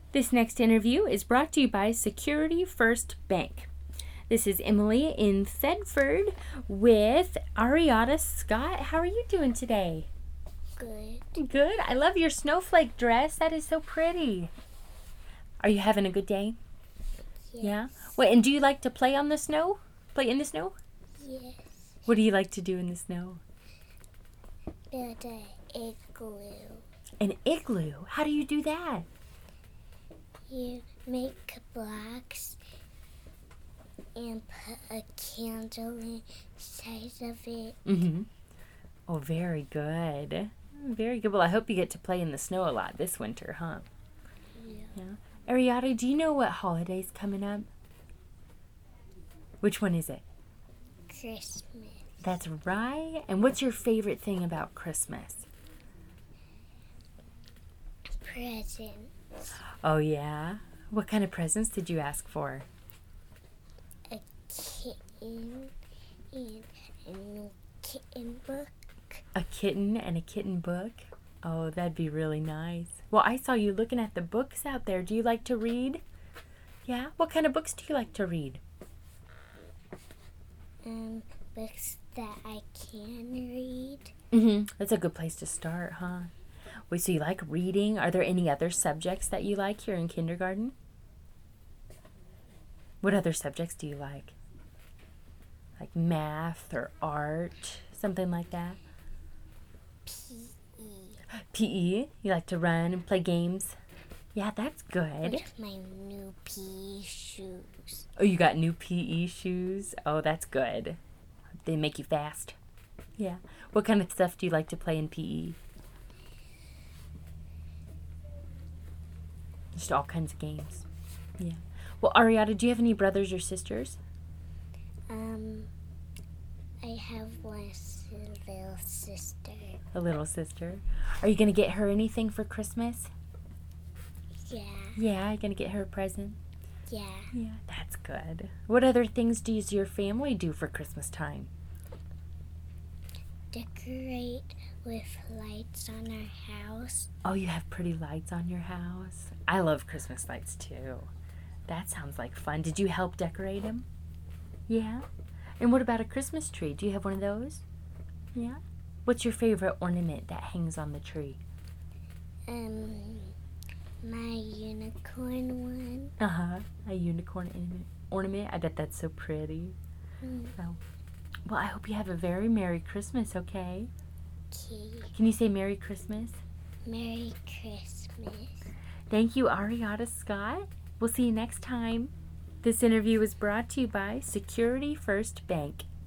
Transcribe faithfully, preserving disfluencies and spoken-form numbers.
This next interview is brought to you by Security First Bank. This is Emily in Thedford with Ariata Scott. How are you doing today? Good. Good. I love your snowflake dress. That is so pretty. Are you having a good day? Yes. Yeah? Wait, and do you like to play on the snow? Play in the snow? Yes. What do you like to do in the snow? Build a igloo. An igloo? How do you do that? You make blocks and put a candle inside of it. Mm-hmm. Oh, very good. Very good. Well, I hope you get to play in the snow a lot this winter, huh? Yeah. Yeah. Ariata, do you know what holiday's coming up? Which one is it? Christmas. That's right. And what's your favorite thing about Christmas? Presents. Oh, yeah? What kind of presents did you ask for? A kitten and a new kitten book. A kitten and a kitten book? Oh, that'd be really nice. Well, I saw you looking at the books out there. Do you like to read? Yeah? What kind of books do you like to read? Um, books that I can read. Mm-hmm. That's a good place to start, huh? Wait, so you like reading? Are there any other subjects that you like here in kindergarten? What other subjects do you like? Like math or art, something like that? P E. P E? You like to run and play games? Yeah, that's good. With my new P E shoes. Oh, you got new P E shoes? Oh, that's good. They make you fast. Yeah. What kind of stuff do you like to play in P E? Just all kinds of games. Yeah. Well, Ariata, do you have any brothers or sisters? Um, I have one s- little sister. A little sister. Are you going to get her anything for Christmas? Yeah. Yeah, you're going to get her a present? Yeah. Yeah, that's good. What other things does your family do for Christmas time? Decorate with lights on our house. Oh, you have pretty lights on your house? I love Christmas lights too. That sounds like fun. Did you help decorate them? Yeah? And what about a Christmas tree? Do you have one of those? Yeah? What's your favorite ornament that hangs on the tree? Um, my unicorn one. Uh-huh. A unicorn ornament. ornament. I bet that's so pretty. Mm. So, well, I hope you have a very Merry Christmas, okay? Okay. Can you say Merry Christmas? Merry Christmas. Thank you, Ariata Scott. We'll see you next time. This interview was brought to you by Security First Bank.